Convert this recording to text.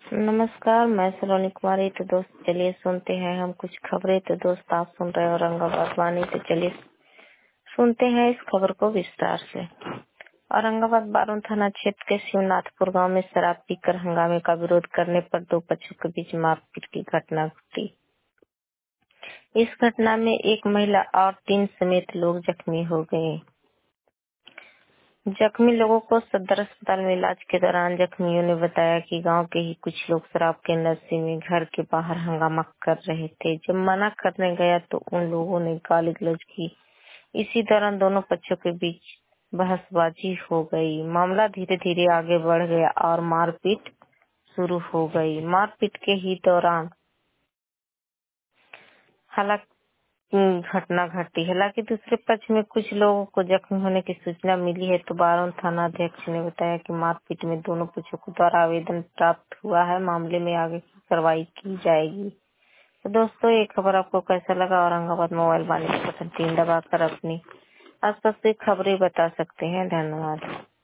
नमस्कार, मैं सलोनी कुमारी। तो दोस्त चलिए सुनते हैं हम कुछ खबरें। तो दोस्त आप सुन रहे हो औरंगाबाद वाणी। तो चलिए सुनते हैं इस खबर को विस्तार से। औरंगाबाद बारूण थाना क्षेत्र के शिवनाथपुर गांव में शराब पीकर हंगामे का विरोध करने पर दो पक्षों के बीच मारपीट की घटना घटी। इस घटना में एक महिला और 3 समेत लोग जख्मी हो गए। जख्मी लोगों को सदर अस्पताल में इलाज के दौरान जख्मियों ने बताया कि गांव के ही कुछ लोग शराब के नशे में घर के बाहर हंगामा कर रहे थे। जब मना करने गया तो उन लोगों ने गाली गलौज की। इसी दौरान दोनों पक्षों के बीच बहसबाजी हो गई। मामला धीरे धीरे आगे बढ़ गया और मारपीट शुरू हो गई। मारपीट के ही दौरान हालांकि घटना घटी। हालांकि दूसरे पक्ष में कुछ लोगों को जख्मी होने की सूचना मिली है। तो बारूण थाना अध्यक्ष ने बताया कि मारपीट में दोनों पक्षों को द्वारा आवेदन प्राप्त हुआ है। मामले में आगे की कार्रवाई की जाएगी। तो दोस्तों, ये खबर आपको कैसा लगा? औरंगाबाद मोबाइल वाणी को बटन 3 दबाकर अपनी आसपास की खबरें बता सकते हैं। धन्यवाद।